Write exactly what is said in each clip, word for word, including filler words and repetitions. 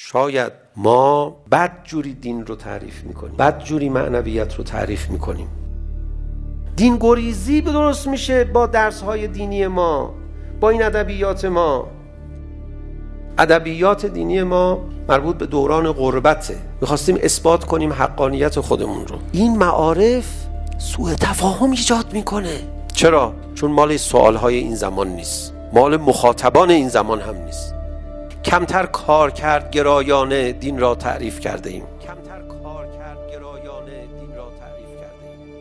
شاید ما بد جوری دین رو تعریف میکنیم، بد جوری معنویت رو تعریف میکنیم. دین گریزی درست میشه با درس‌های دینی ما، با این ادبیات ما. ادبیات دینی ما مربوط به دوران غربته، میخواستیم اثبات کنیم حقانیت خودمون رو. این معارف سوء تفاهم ایجاد میکنه. چرا؟ چون مال سوالهای این زمان نیست، مال مخاطبان این زمان هم نیست. کمتر کار کرد گرایانه دین را تعریف کرده ایم. کمتر کار کرد گرایانه دین را تعریف کرده ایم.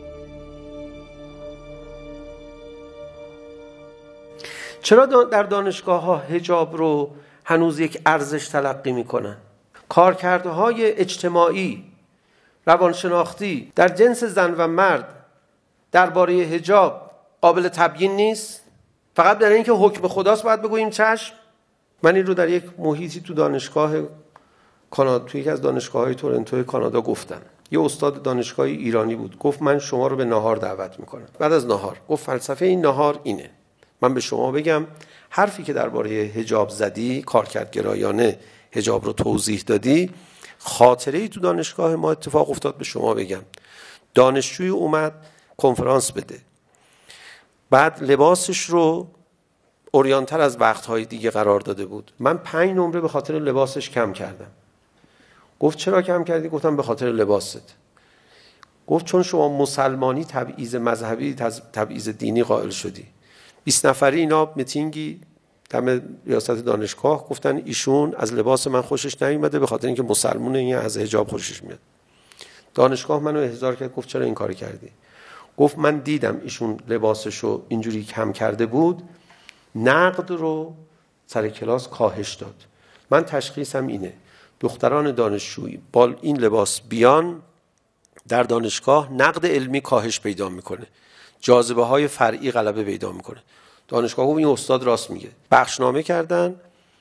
چرا در دانشگاه ها حجاب رو هنوز یک ارزش تلقی میکنن؟ کارکردهای اجتماعی، روانشناختی در جنس زن و مرد درباره حجاب قابل تبیین نیست؟ فقط در اینکه حکم خداست باید بگوییم چشم. من این رو در یک محیطی تو دانشگاه کانادا، تو یکی از دانشگاه‌های تورنتو کانادا گفتم. یه استاد دانشگاه ایرانی بود، گفت من شما رو به نهار دعوت میکنم. بعد از نهار گفت فلسفه این نهار اینه، من به شما بگم حرفی که درباره حجاب زدی، کارکردگرایانه حجاب رو توضیح دادی، خاطره‌ای تو دانشگاه ما اتفاق افتاد، به شما بگم. دانشجوی اومد کنفرانس بده، بعد لباسش رو اوریانتر از وقتهای دیگه قرار داده بود. من پنج نمره به خاطر لباسش کم کردم. گفت چرا کم کردی؟ گفتم به خاطر لباست. گفت چون شما مسلمانی تبعیض مذهبی تبعیض دینی قائل شدی. بیست نفری اینا میتینگی دم ریاست دانشگاه گفتن ایشون از لباس من خوشش نیومده به خاطر اینکه مسلمونه، این از حجاب خوشش میاد. دانشگاه منو احضار کرد، گفت چرا این کاری کردی؟ گفت من دیدم ایشون لباسشو اینجوری کم کرده بود، نقد رو سر کلاس کاهش داد. من تشخیصم اینه، دختران دانشجویی با این لباس بیان در دانشگاه، نقد علمی کاهش پیدا میکنه، جاذبه های فرعی غلبه پیدا میکنه. دانشگاه گفت این استاد راست میگه. بخشنامه کردن،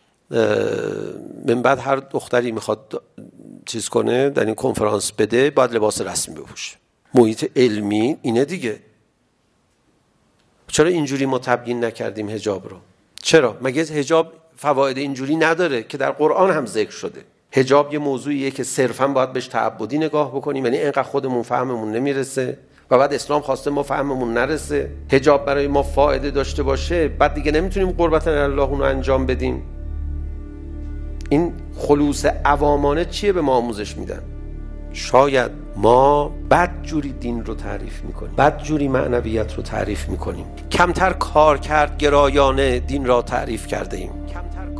من بعد هر دختری میخواد چیز کنه در این کنفرانس بده باید لباس رسمی بپوشه. محیط علمی اینه دیگه. چرا اینجوری ما تبیین نکردیم حجاب رو؟ چرا؟ مگه حجاب فواید اینجوری نداره که در قرآن هم ذکر شده؟ حجاب یه موضوعیه که صرفاً باید بهش تعبدی نگاه بکنیم، یعنی اینقدر خودمون فهممون نمیرسه و بعد اسلام خواسته ما فهممون نرسه. حجاب برای ما فایده داشته باشه، بعد دیگه نمیتونیم قربتن الله اون رو انجام بدیم. این خلوص عوامانه چیه به ما آموزش میدن؟ شاید ما بد جوری دین رو تعریف میکنیم، بد جوری معنویت رو تعریف میکنیم. کمتر کار کرد گرایانه دین را تعریف کرده ایم. کمتر